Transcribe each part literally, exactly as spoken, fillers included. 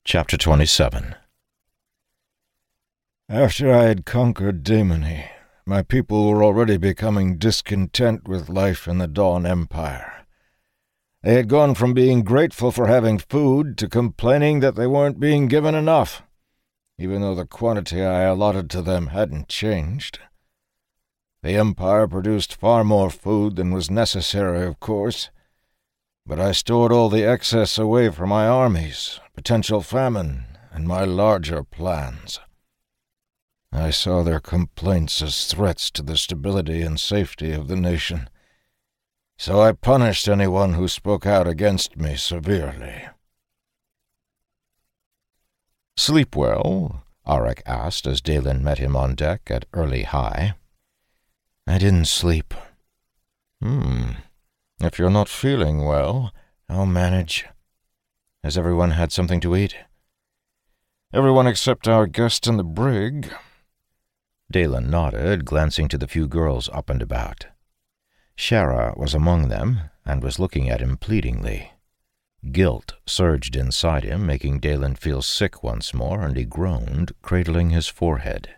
Chapter twenty-seven. After I had conquered Daemony, my people were already becoming discontent with life in the Dawn Empire. They had gone from being grateful for having food to complaining that they weren't being given enough, even though the quantity I allotted to them hadn't changed. The Empire produced far more food than was necessary, of course, but I stored all the excess away for my armies, potential famine, and my larger plans. I saw their complaints as threats to the stability and safety of the nation, so I punished anyone who spoke out against me severely. "Sleep well?" Arik asked as Dalen met him on deck at early high. "I didn't sleep." Hmm. If you're not feeling well, I'll manage. Has everyone had something to eat? Everyone except our guest in the brig. Dalen nodded, glancing to the few girls up and about. Shara was among them, and was looking at him pleadingly. Guilt surged inside him, making Dalen feel sick once more, and he groaned, cradling his forehead.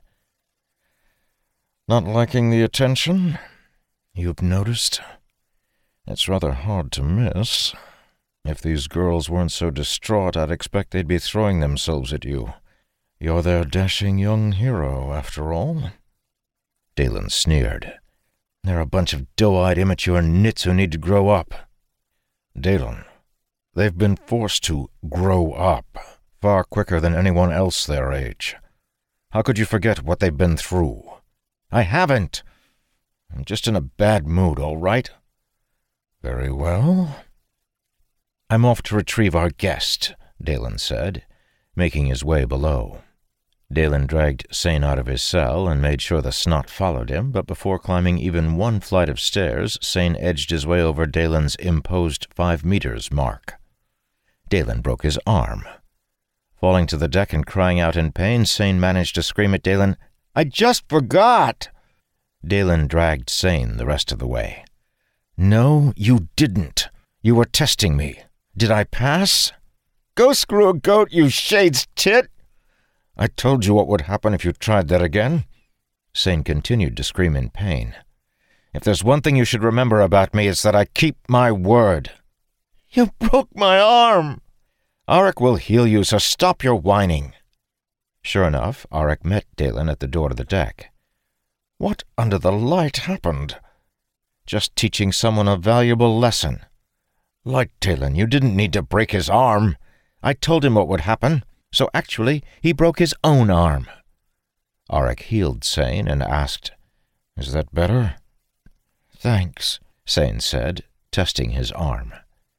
"Not liking the attention? You've noticed? It's rather hard to miss. If these girls weren't so distraught, I'd expect they'd be throwing themselves at you. You're their dashing young hero, after all." Dalen sneered. "They're a bunch of doe-eyed immature nits who need to grow up." "Dalen, they've been forced to grow up far quicker than anyone else their age. How could you forget what they've been through?" "I haven't. I'm just in a bad mood, all right?" "Very well." "I'm off to retrieve our guest," Dalen said, making his way below. Dalen dragged Sane out of his cell and made sure the snot followed him, but before climbing even one flight of stairs, Sane edged his way over Dalen's imposed five meters mark. Dalen broke his arm. Falling to the deck and crying out in pain, Sane managed to scream at Dalen, "I just forgot!" Dalen dragged Sane the rest of the way. "No, you didn't. You were testing me. Did I pass?" "Go screw a goat, you shades tit!" "I told you what would happen if you tried that again." Sane continued to scream in pain. "If there's one thing you should remember about me, it's that I keep my word." "You broke my arm!" "Arik will heal you, so stop your whining." Sure enough, Arik met Dalen at the door to the deck. "What under the light happened?" "Just teaching someone a valuable lesson." "Light, Dalen, you didn't need to break his arm. I told him what would happen, so actually he broke his own arm." Arik healed Sane and asked, "Is that better?" "Thanks," Sane said, testing his arm.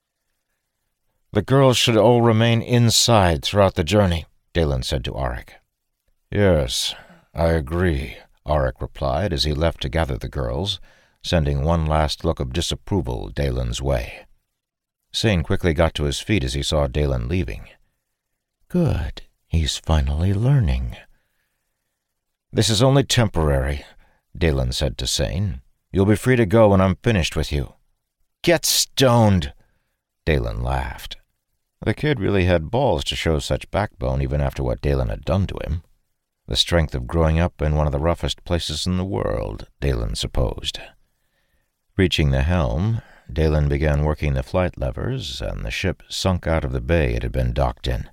"The girls should all remain inside throughout the journey," Dalen said to Arik. "Yes, I agree," Arik replied as he left to gather the girls, sending one last look of disapproval Dalen's way. Sane quickly got to his feet as he saw Dalen leaving. "Good. He's finally learning." "This is only temporary," Dalen said to Sane. "You'll be free to go when I'm finished with you." "Get stoned!" Dalen laughed. The kid really had balls to show such backbone even after what Dalen had done to him. The strength of growing up in one of the roughest places in the world, Dalen supposed. Reaching the helm, Dalen began working the flight levers, and the ship sunk out of the bay it had been docked in.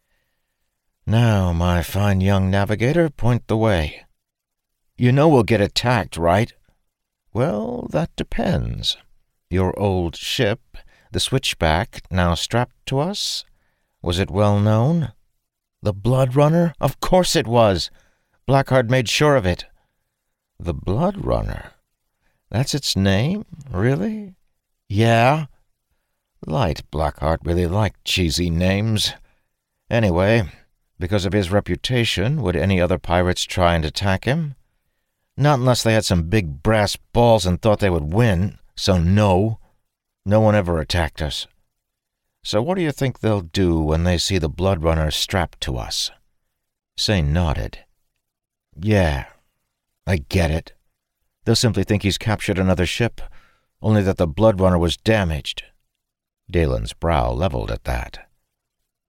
"Now, my fine young navigator, point the way. You know we'll get attacked, right?" "Well, that depends. Your old ship, the Switchback, now strapped to us? Was it well known?" "The Blood Runner? Of course it was. Blackheart made sure of it." "The Blood Runner? That's its name, really?" "Yeah." Light Blackheart really liked cheesy names. Anyway, because of his reputation, would any other pirates try and attack him? Not unless they had some big brass balls and thought they would win, so no. No one ever attacked us. So what do you think they'll do when they see the Blood Runner strapped to us?" Sane nodded. "Yeah, I get it. They'll simply think he's captured another ship, only that the Blood Runner was damaged." Dalen's brow leveled at that.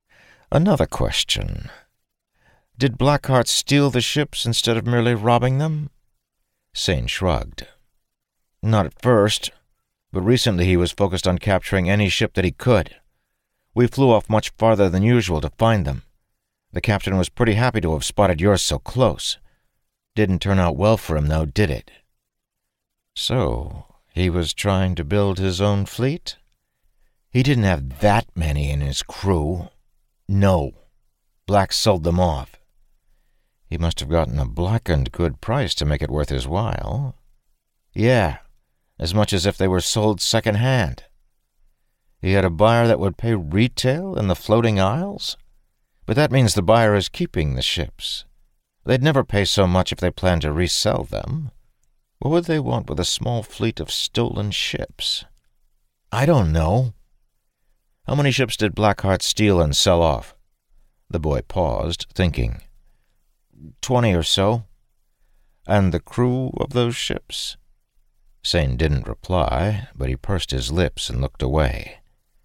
Another question. Did Blackheart steal the ships instead of merely robbing them? Sane shrugged. Not at first, but recently he was focused on capturing any ship that he could. We flew off much farther than usual to find them. The captain was pretty happy to have spotted yours so close. Didn't turn out well for him, though, did it? So, he was trying to build his own fleet? He didn't have that many in his crew. No. Black sold them off. He must have gotten a blackened good price to make it worth his while. Yeah, as much as if they were sold second-hand. He had a buyer that would pay retail in the floating isles? But that means the buyer is keeping the ships. They'd never pay so much if they planned to resell them. What would they want with a small fleet of stolen ships? I don't know. How many ships did Blackheart steal and sell off? The boy paused, thinking. Twenty or so. And the crew of those ships? Sane didn't reply, but he pursed his lips and looked away.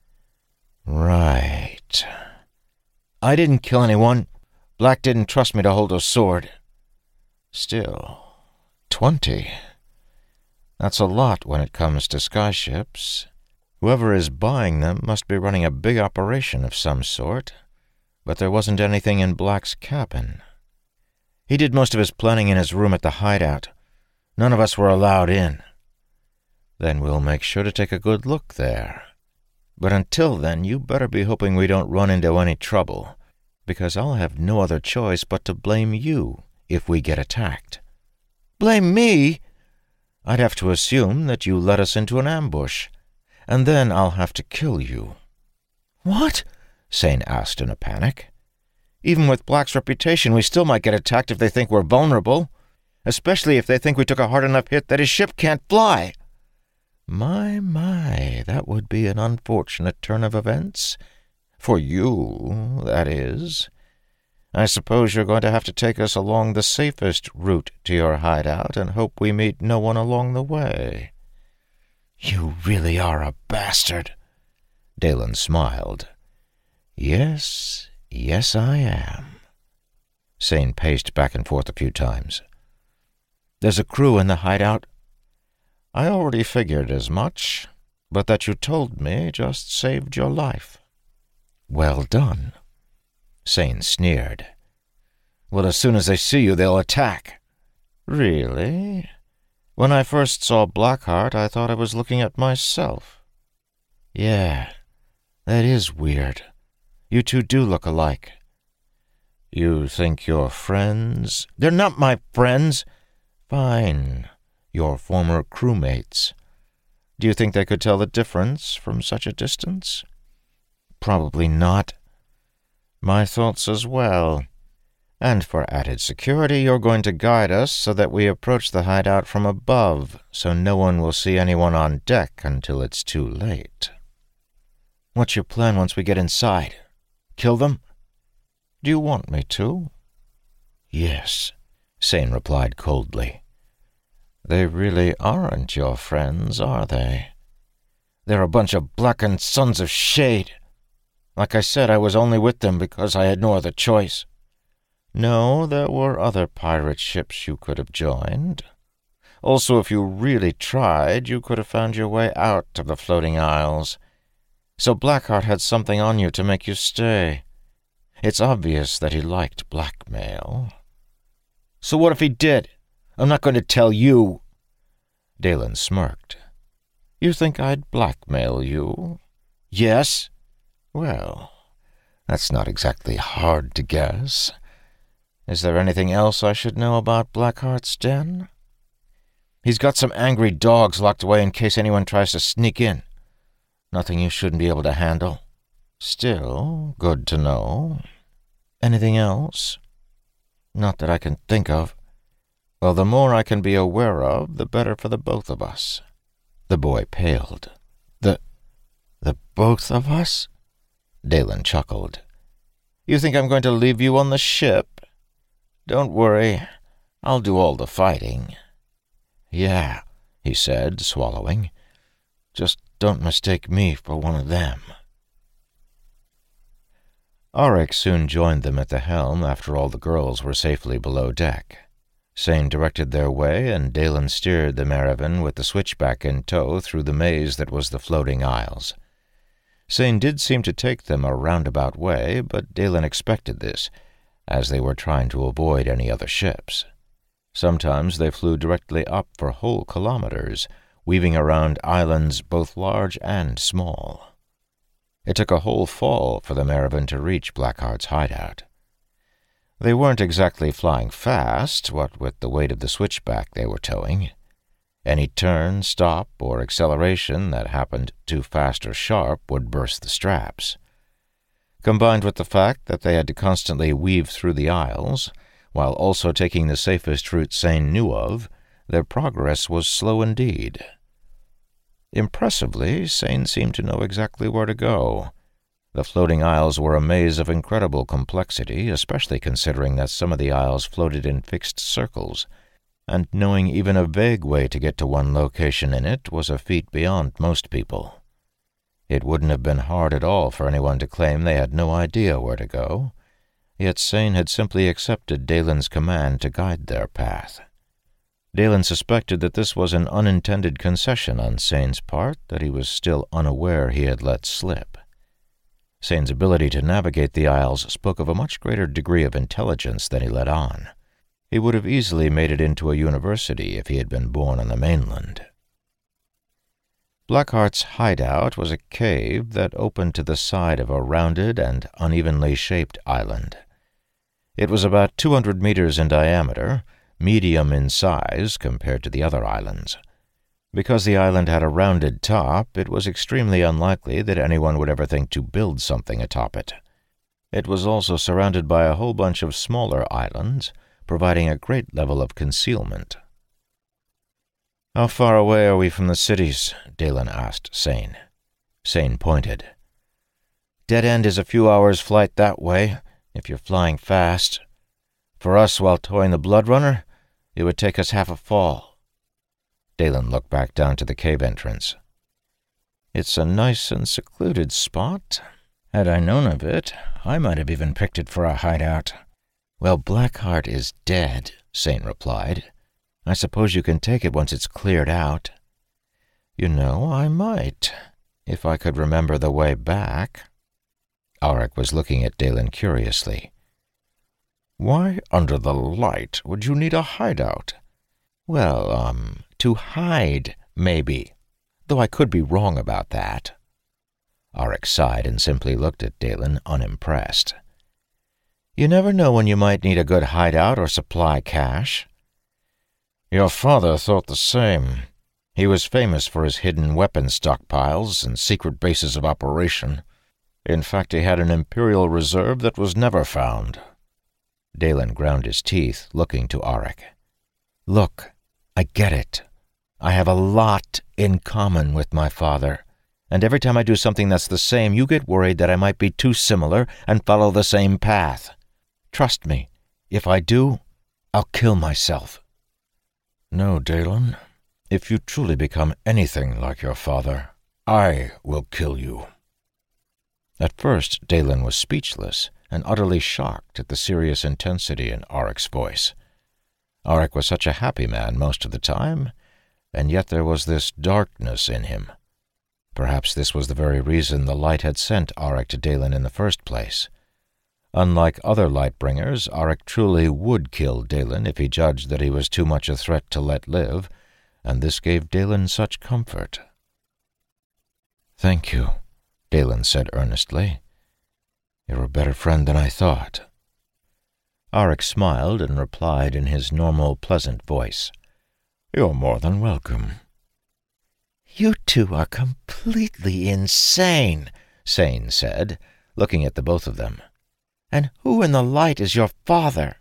Right. I didn't kill anyone. Black didn't trust me to hold a sword. Still, twenty. That's a lot when it comes to skyships. Whoever is buying them must be running a big operation of some sort, but there wasn't anything in Black's cabin. He did most of his planning in his room at the hideout. None of us were allowed in. Then we'll make sure to take a good look there. But until then, you better be hoping we don't run into any trouble, because I'll have no other choice but to blame you if we get attacked. Blame me? I'd have to assume that you led us into an ambush, and then I'll have to kill you. What? Sane asked in a panic. Even with Black's reputation, we still might get attacked if they think we're vulnerable, especially if they think we took a hard enough hit that his ship can't fly. My, my, that would be an unfortunate turn of events. For you, that is. I suppose you're going to have to take us along the safest route to your hideout and hope we meet no one along the way. You really are a bastard. Dalen smiled. Yes, yes I am. Sane paced back and forth a few times. There's a crew in the hideout? I already figured as much, but that you told me just saved your life. Well done. Sane sneered. Well, as soon as they see you, they'll attack. Really? When I first saw Blackheart, I thought I was looking at myself. Yeah, that is weird. You two do look alike. You think you're friends? They're not my friends. Fine. Your former crewmates. Do you think they could tell the difference from such a distance? Probably not. My thoughts as well. And for added security, you're going to guide us so that we approach the hideout from above, so no one will see anyone on deck until it's too late. What's your plan once we get inside? Kill them? Do you want me to? Yes, Sane replied coldly. They really aren't your friends, are they? They're a bunch of blackened sons of shade. Like I said, I was only with them because I had no other choice. No, there were other pirate ships you could have joined. Also, if you really tried, you could have found your way out of the floating isles. So Blackheart had something on you to make you stay. It's obvious that he liked blackmail. So what if he did? I'm not going to tell you. Dalen smirked. You think I'd blackmail you? Yes. Well, that's not exactly hard to guess. Is there anything else I should know about Blackheart's den? He's got some angry dogs locked away in case anyone tries to sneak in. Nothing you shouldn't be able to handle. Still, good to know. Anything else? Not that I can think of. Well, the more I can be aware of, the better for the both of us. The boy paled. The... the both of us? Dalen chuckled. You think I'm going to leave you on the ship? Don't worry. I'll do all the fighting. Yeah, he said, swallowing. Just don't mistake me for one of them. Auric soon joined them at the helm after all the girls were safely below deck. Sain directed their way, and Dalen steered the Maraven with the switchback in tow through the maze that was the floating isles. Sain did seem to take them a roundabout way, but Dalen expected this, as they were trying to avoid any other ships. Sometimes they flew directly up for whole kilometers, weaving around islands both large and small. It took a whole fall for the Maraven to reach Blackheart's hideout. They weren't exactly flying fast, what with the weight of the switchback they were towing. Any turn, stop, or acceleration that happened too fast or sharp would burst the straps. Combined with the fact that they had to constantly weave through the isles, while also taking the safest route Sain knew of, their progress was slow indeed. Impressively, Sain seemed to know exactly where to go. The floating isles were a maze of incredible complexity, especially considering that some of the isles floated in fixed circles, and knowing even a vague way to get to one location in it was a feat beyond most people. It wouldn't have been hard at all for anyone to claim they had no idea where to go, yet Sain had simply accepted Dalen's command to guide their path. Dalen suspected that this was an unintended concession on Sain's part that he was still unaware he had let slip. Sain's ability to navigate the isles spoke of a much greater degree of intelligence than he let on. He would have easily made it into a university if he had been born on the mainland. Blackheart's hideout was a cave that opened to the side of a rounded and unevenly shaped island. It was about two hundred meters in diameter, medium in size compared to the other islands. Because the island had a rounded top, it was extremely unlikely that anyone would ever think to build something atop it. It was also surrounded by a whole bunch of smaller islands, providing a great level of concealment. "How far away are we from the cities?" Dalen asked Sain. Sain pointed. "Dead End is a few hours' flight that way, if you're flying fast. For us, while towing the Blood Runner, it would take us half a fall." Dalen looked back down to the cave entrance. "It's a nice and secluded spot. Had I known of it, I might have even picked it for a hideout." "Well, Blackheart is dead," Sain replied. "I suppose you can take it once it's cleared out." "You know, I might, if I could remember the way back." Auric was looking at Dalen curiously. "Why under the light would you need a hideout?" "Well, um, to hide, maybe, though I could be wrong about that." Auric sighed and simply looked at Dalen, unimpressed. "You never know when you might need a good hideout or supply cache." "Your father thought the same. He was famous for his hidden weapon stockpiles and secret bases of operation. In fact, he had an Imperial reserve that was never found." Dalen ground his teeth, looking to Auric. "Look, I get it. I have a lot in common with my father, and every time I do something that's the same, you get worried that I might be too similar and follow the same path. Trust me, if I do, I'll kill myself." "No, Dalen. If you truly become anything like your father, I will kill you." At first, Dalen was speechless and utterly shocked at the serious intensity in Auric's voice. Auric was such a happy man most of the time, and yet there was this darkness in him. Perhaps this was the very reason the light had sent Auric to Dalen in the first place. Unlike other Lightbringers, Auric truly would kill Dalen if he judged that he was too much a threat to let live, and this gave Dalen such comfort. "Thank you," Dalen said earnestly. "You're a better friend than I thought." Auric smiled and replied in his normal, pleasant voice. "You're more than welcome." "You two are completely insane," Sain said, looking at the both of them. "And who in the light is your father?"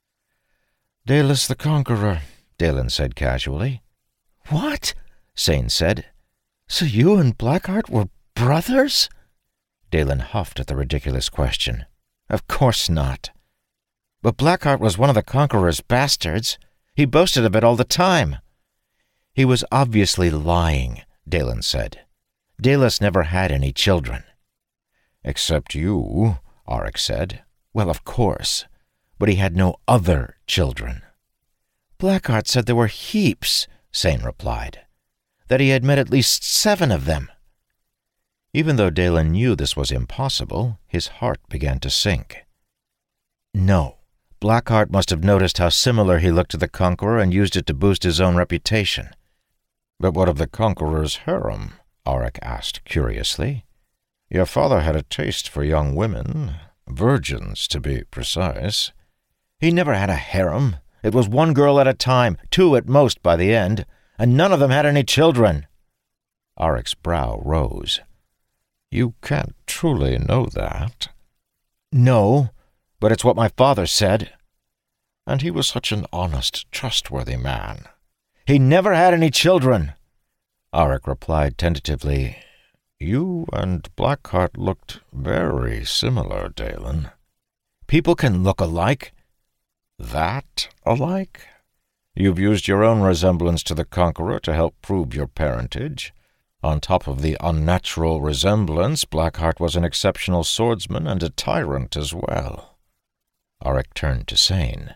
"Dalis the Conqueror," Dalen said casually. "What?" Sain said. "So you and Blackheart were brothers?" Dalen huffed at the ridiculous question. "Of course not." "But Blackheart was one of the Conqueror's bastards. He boasted of it all the time." "He was obviously lying," Dalen said. "Dalis never had any children." "Except you," Auric said. Well, of course. But he had no other children. Blackheart said there were heaps, Sain replied. That he had met at least seven of them. Even though Dalen knew this was impossible, his heart began to sink. No, Blackheart must have noticed how similar he looked to the Conqueror and used it to boost his own reputation. But what of the Conqueror's harem? Auric asked curiously. Your father had a taste for young women, virgins to be precise. He never had a harem. It was one girl at a time, two at most by the end, and none of them had any children. Auric's brow rose. You can't truly know that. No, but it's what my father said. And he was such an honest, trustworthy man. He never had any children. Auric replied tentatively, You and Blackheart looked very similar, Dalen. People can look alike. That alike? You've used your own resemblance to the Conqueror to help prove your parentage. On top of the unnatural resemblance, Blackheart was an exceptional swordsman and a tyrant as well. Auric turned to Sain.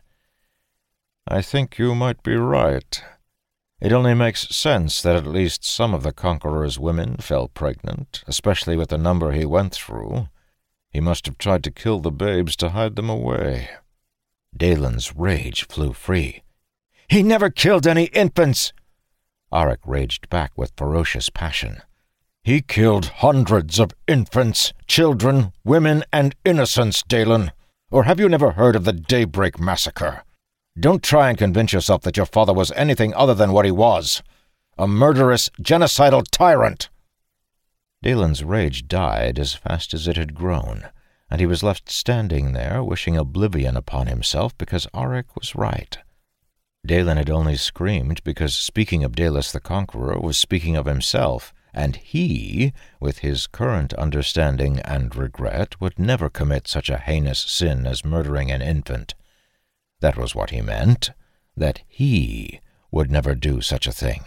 I think you might be right. It only makes sense that at least some of the Conqueror's women fell pregnant, especially with the number he went through. He must have tried to kill the babes to hide them away. Dalen's rage flew free. He never killed any infants! Auric raged back with ferocious passion. He killed hundreds of infants, children, women, and innocents, Dalen. Or have you never heard of the Daybreak Massacre? Don't try and convince yourself that your father was anything other than what he was. A murderous, genocidal tyrant! Dalen's rage died as fast as it had grown, and he was left standing there, wishing oblivion upon himself because Auric was right. Dalen had only screamed because speaking of Dalis the Conqueror was speaking of himself, and he, with his current understanding and regret, would never commit such a heinous sin as murdering an infant. That was what he meant, that he would never do such a thing.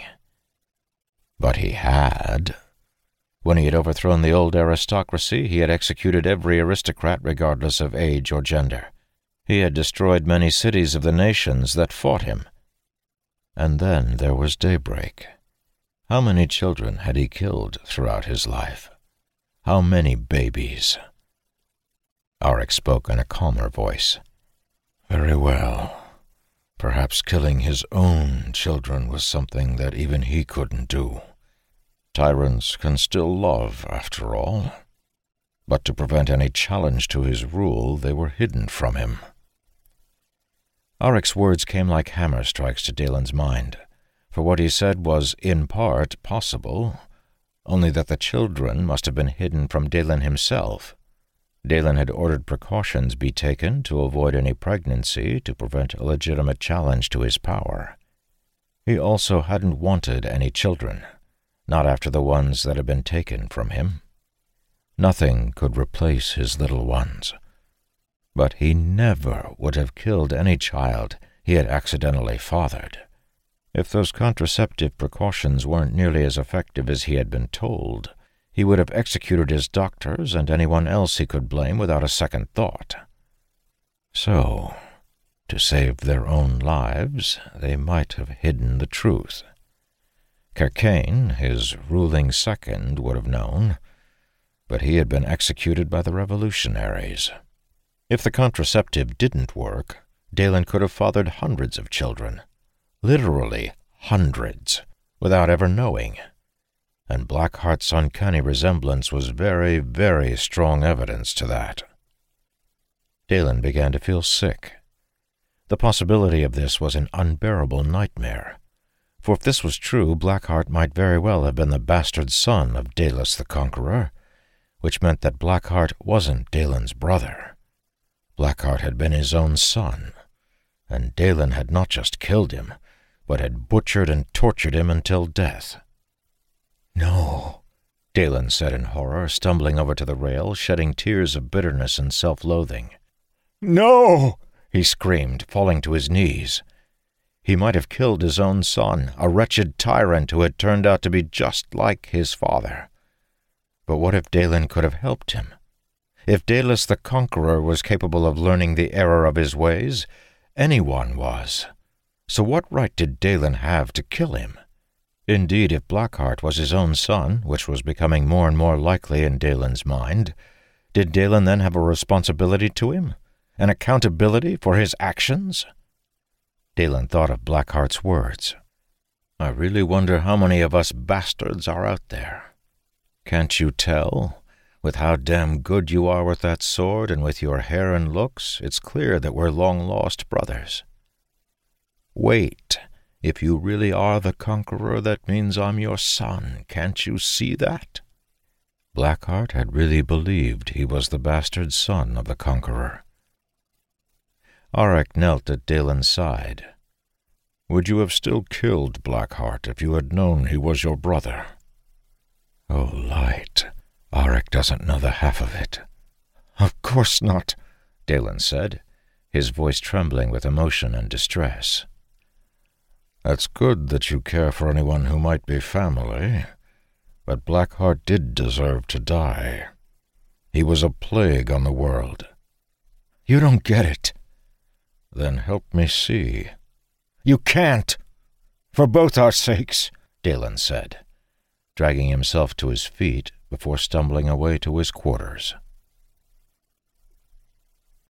But he had. When he had overthrown the old aristocracy, he had executed every aristocrat regardless of age or gender. He had destroyed many cities of the nations that fought him. And then there was Daybreak. How many children had he killed throughout his life? How many babies? Auric spoke in a calmer voice. Very well. Perhaps killing his own children was something that even he couldn't do. Tyrants can still love, after all. But to prevent any challenge to his rule, they were hidden from him. Auric's words came like hammer strikes to Dalen's mind, for what he said was, in part, possible, only that the children must have been hidden from Dalen himself. Dalen had ordered precautions be taken to avoid any pregnancy to prevent a legitimate challenge to his power. He also hadn't wanted any children, not after the ones that had been taken from him. Nothing could replace his little ones. But he never would have killed any child he had accidentally fathered. If those contraceptive precautions weren't nearly as effective as he had been told, he would have executed his doctors and anyone else he could blame without a second thought. So, to save their own lives, they might have hidden the truth. Kerkane, his ruling second, would have known, but he had been executed by the revolutionaries. If the contraceptive didn't work, Dalen could have fathered hundreds of children, literally hundreds, without ever knowing. And Blackheart's uncanny resemblance was very, very strong evidence to that. Dalen began to feel sick. The possibility of this was an unbearable nightmare, for if this was true, Blackheart might very well have been the bastard son of Dalis the Conqueror, which meant that Blackheart wasn't Dalen's brother. Blackheart had been his own son, and Dalen had not just killed him, but had butchered and tortured him until death. No, Dalen said in horror, stumbling over to the rail, shedding tears of bitterness and self-loathing. No, he screamed, falling to his knees. He might have killed his own son, a wretched tyrant who had turned out to be just like his father. But what if Dalen could have helped him? If Dalis the Conqueror was capable of learning the error of his ways, anyone was. So what right did Dalen have to kill him? Indeed, if Blackheart was his own son, which was becoming more and more likely in Dalen's mind, did Dalen then have a responsibility to him? An accountability for his actions? Dalen thought of Blackheart's words. I really wonder how many of us bastards are out there. Can't you tell? With how damn good you are with that sword and with your hair and looks, it's clear that we're long-lost brothers. Wait. If you really are the Conqueror, that means I'm your son. Can't you see that? Blackheart had really believed he was the bastard son of the Conqueror. Auric knelt at Dalen's side. Would you have still killed Blackheart if you had known he was your brother? Oh, Light, Auric doesn't know the half of it. Of course not, Dalen said, his voice trembling with emotion and distress. That's good that you care for anyone who might be family, but Blackheart did deserve to die. He was a plague on the world. You don't get it. Then help me see. You can't. For both our sakes, Dalen said, dragging himself to his feet before stumbling away to his quarters.